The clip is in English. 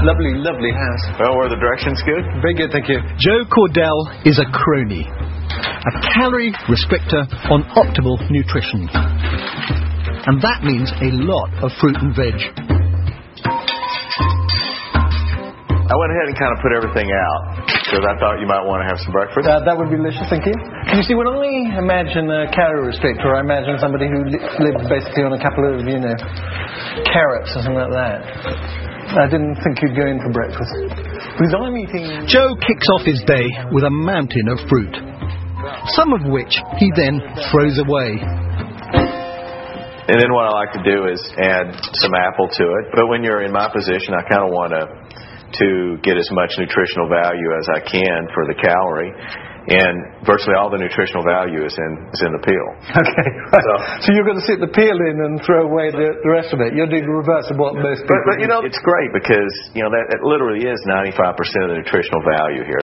Lovely, lovely house. Well, were the directions good? Very good, thank you. Joe Cordell is a crony, a calorie restrictor on optimal nutrition. And that means a lot of fruit and veg. I went ahead and kind of put everything out because I thought you might want to have some breakfast. That would be delicious, thank you. You see, when I imagine a calorie restrictor, I imagine somebody who lives basically on a couple of, carrots or something like that. I didn't think you'd go in for breakfast. Because I'm eating... Joe kicks off his day with a mountain of fruit, some of which he then throws away. And then what I like to do is add some apple to it. But when you're in my position, I kind of want to get as much nutritional value as I can for the calorie. And virtually all the nutritional value is in the peel. Okay, right. So you're going to sit the peel in and throw away the rest of it. You're doing the reverse of what most people do. But it's great because, that literally is 95% of the nutritional value here.